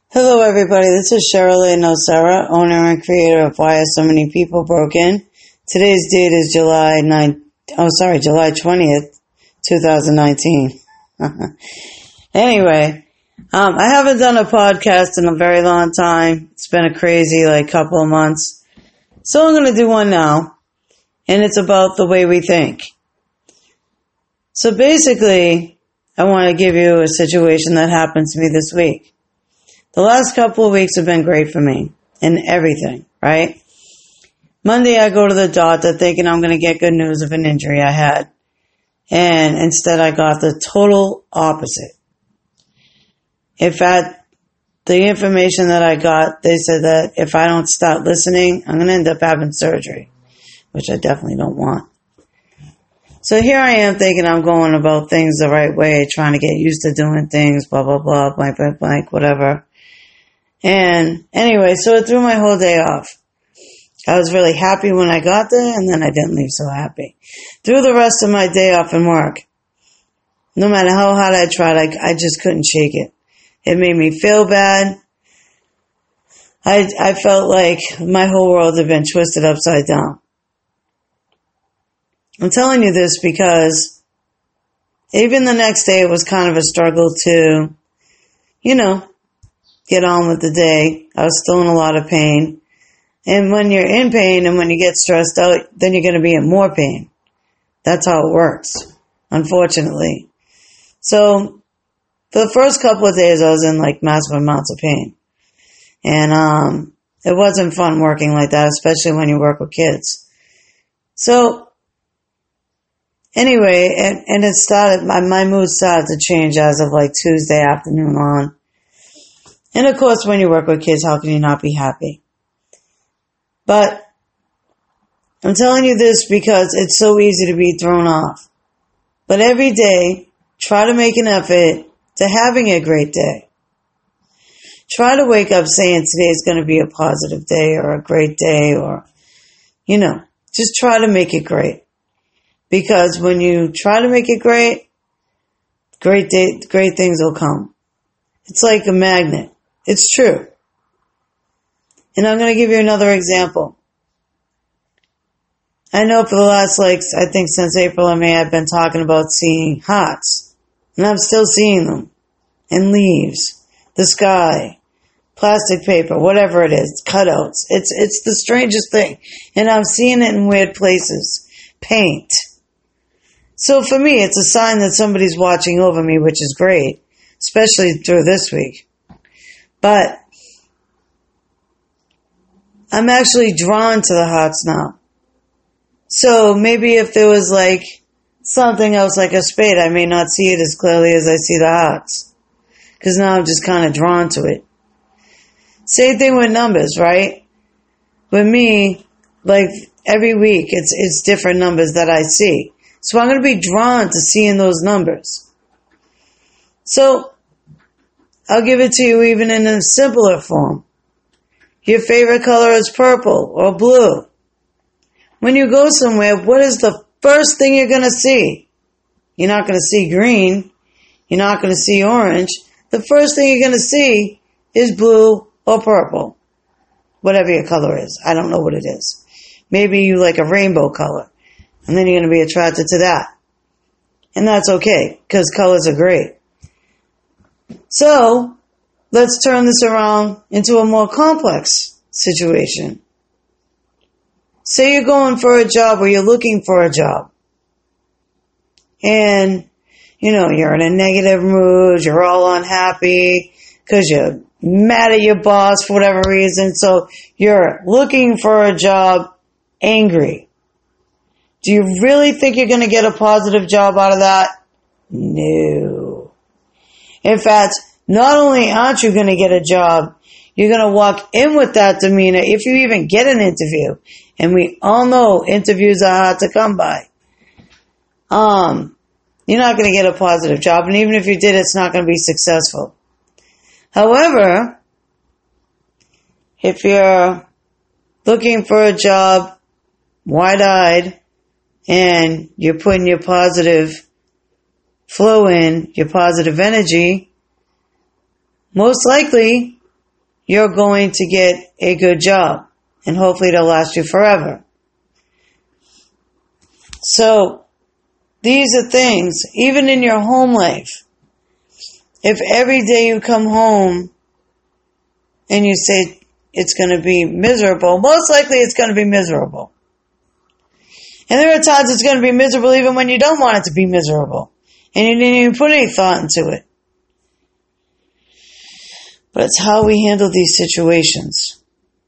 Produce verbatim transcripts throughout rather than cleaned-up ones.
Hello everybody, this is Cheryl Nocera, owner and creator of Why Are So Many People Broken. Today's date is July ninth, oh sorry, July twentieth, twenty nineteen. Anyway, um, I haven't done a podcast in a very long time. It's been a crazy like couple of months. So I'm going to do one now, and it's about the way we think. So basically, I want to give you a situation that happened to me this week. The last couple of weeks have been great for me in everything, right? Monday, I go to the doctor thinking I'm going to get good news of an injury I had. And instead, I got the total opposite. In fact, the information that I got, they said that if I don't start listening, I'm going to end up having surgery, which I definitely don't want. So here I am thinking I'm going about things the right way, trying to get used to doing things, blah, blah, blah, blank, blank, blank, whatever. And anyway, so it threw my whole day off. I was really happy when I got there, and then I didn't leave so happy. Threw the rest of my day off in work. No matter how hard I tried, I, I just couldn't shake it. It made me feel bad. I, I felt like my whole world had been twisted upside down. I'm telling you this because even the next day it was kind of a struggle to, you know, get on with the day. I was still in a lot of pain. And when you're in pain and when you get stressed out, then you're going to be in more pain. That's how it works, unfortunately. So for the first couple of days, I was in like massive amounts of pain. And um, it wasn't fun working like that, especially when you work with kids. So anyway, and, and it started, my, my mood started to change as of like Tuesday afternoon on. And of course, when you work with kids, how can you not be happy? But I'm telling you this because it's so easy to be thrown off. But every day, try to make an effort to having a great day. Try to wake up saying today is going to be a positive day or a great day or, you know, just try to make it great. Because when you try to make it great, great day, great things will come. It's like a magnet. It's true. And I'm going to give you another example. I know for the last, like, I think since April or May, I've been talking about seeing hearts. And I'm still seeing them. And leaves. The sky. Plastic paper. Whatever it is. Cutouts. It's, it's the strangest thing. And I'm seeing it in weird places. Paint. So for me, it's a sign that somebody's watching over me, which is great. Especially through this week. But I'm actually drawn to the hearts now. So maybe if there was like something else like a spade, I may not see it as clearly as I see the hearts. Because now I'm just kind of drawn to it. Same thing with numbers, right? With me, like every week, it's it's different numbers that I see. So I'm going to be drawn to seeing those numbers. So I'll give it to you even in a simpler form. Your favorite color is purple or blue. When you go somewhere, what is the first thing you're going to see? You're not going to see green. You're not going to see orange. The first thing you're going to see is blue or purple. Whatever your color is. I don't know what it is. Maybe you like a rainbow color. And then you're going to be attracted to that. And that's okay, because colors are great. So, let's turn this around into a more complex situation. Say you're going for a job or you're looking for a job. And, you know, you're in a negative mood, you're all unhappy because you're mad at your boss for whatever reason. So, you're looking for a job angry. Do you really think you're going to get a positive job out of that? No. In fact, not only aren't you going to get a job, you're going to walk in with that demeanor if you even get an interview. And we all know interviews are hard to come by. Um, you're not going to get a positive job. And even if you did, it's not going to be successful. However, if you're looking for a job wide-eyed and you're putting your positive flow in, your positive energy, most likely you're going to get a good job. And hopefully it'll last you forever. So, these are things, even in your home life. If every day you come home and you say it's going to be miserable, most likely it's going to be miserable. And there are times it's going to be miserable even when you don't want it to be miserable. And you didn't even put any thought into it. But it's how we handle these situations.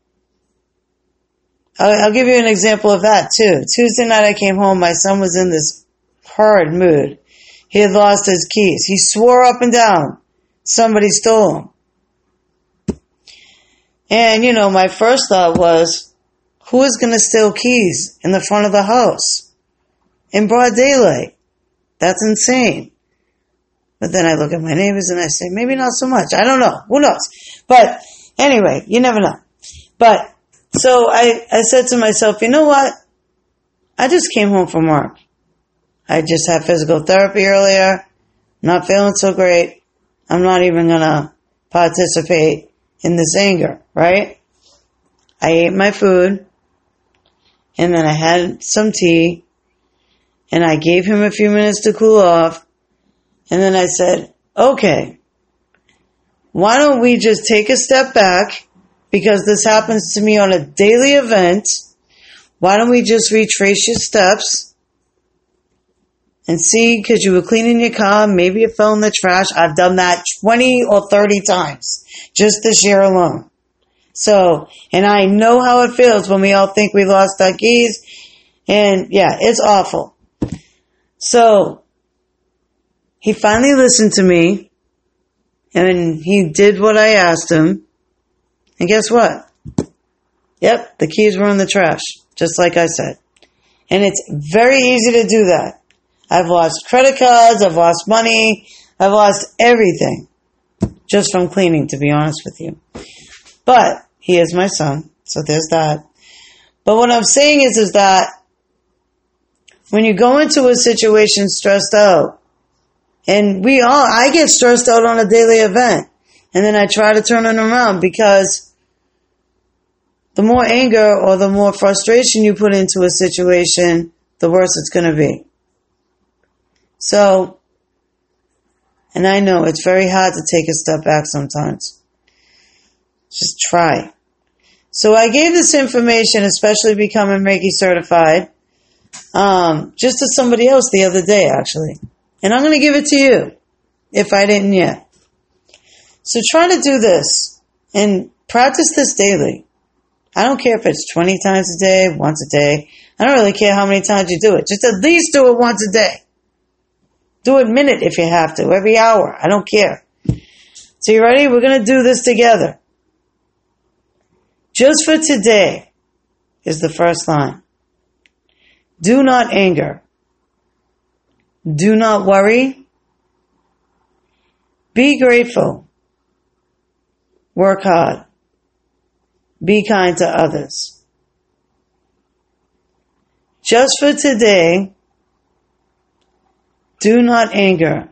I'll, I'll give you an example of that too. Tuesday night I came home, my son was in this horrid mood. He had lost his keys. He swore up and down somebody stole them. And, you know, my first thought was, who is going to steal keys in the front of the house in broad daylight? That's insane. But then I look at my neighbors and I say, maybe not so much. I don't know. Who knows? But anyway, you never know. But so I, I said to myself, you know what? I just came home from work. I just had physical therapy earlier. Not feeling so great. I'm not even going to participate in this anger, right? I ate my food. And then I had some tea. And I gave him a few minutes to cool off. And then I said, okay, why don't we just take a step back? Because this happens to me on a daily event. Why don't we just retrace your steps and see, because you were cleaning your car, maybe it fell in the trash. I've done that twenty or thirty times just this year alone. So, and I know how it feels when we all think we lost our keys. And yeah, it's awful. So, he finally listened to me, and he did what I asked him. And guess what? Yep, the keys were in the trash, just like I said. And it's very easy to do that. I've lost credit cards, I've lost money, I've lost everything just from cleaning, to be honest with you. But he is my son, so there's that. But what I'm saying is, is that when you go into a situation stressed out, and we all, I get stressed out on a daily event, and then I try to turn it around, because the more anger or the more frustration you put into a situation, the worse it's going to be. So, and I know it's very hard to take a step back sometimes. Just try. So I gave this information, especially becoming Reiki certified, um, just to somebody else the other day, actually. And I'm going to give it to you, if I didn't yet. So try to do this, and practice this daily. I don't care if it's twenty times a day, once a day. I don't really care how many times you do it. Just at least do it once a day. Do it a minute if you have to, every hour. I don't care. So you ready? We're going to do this together. Just for today is the first line. Do not anger. Do not worry. Be grateful. Work hard. Be kind to others. Just for today, do not anger.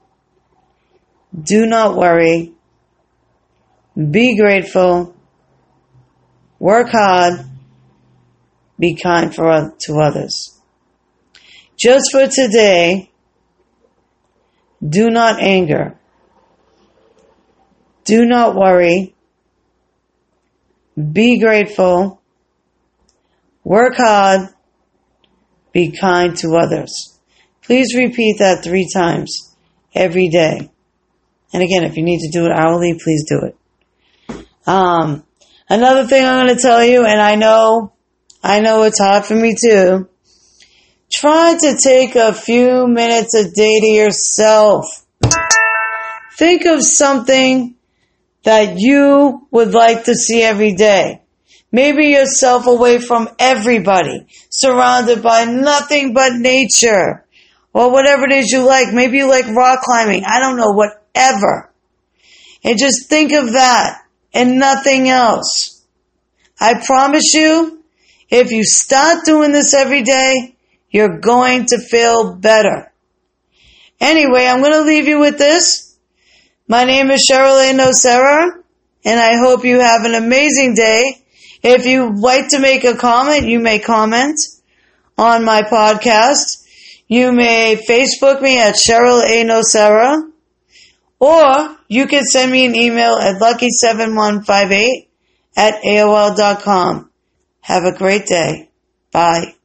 Do not worry. Be grateful. Work hard. Be kind for, to others. Just for today, do not anger. Do not worry. Be grateful. Work hard. Be kind to others. Please repeat that three times every day. And again, if you need to do it hourly, please do it. Um, another thing I'm going to tell you, and I know, I know it's hard for me too. Try to take a few minutes a day to yourself. Think of something that you would like to see every day. Maybe yourself away from everybody, surrounded by nothing but nature. Or whatever it is you like. Maybe you like rock climbing. I don't know, whatever. And just think of that and nothing else. I promise you, if you start doing this every day, you're going to feel better. Anyway, I'm going to leave you with this. My name is Cheryl A. Nocera, and I hope you have an amazing day. If you'd like to make a comment, you may comment on my podcast. You may Facebook me at Cheryl A. Nocera, or you can send me an email at lucky seven one five eight at A O L dot com. Have a great day. Bye.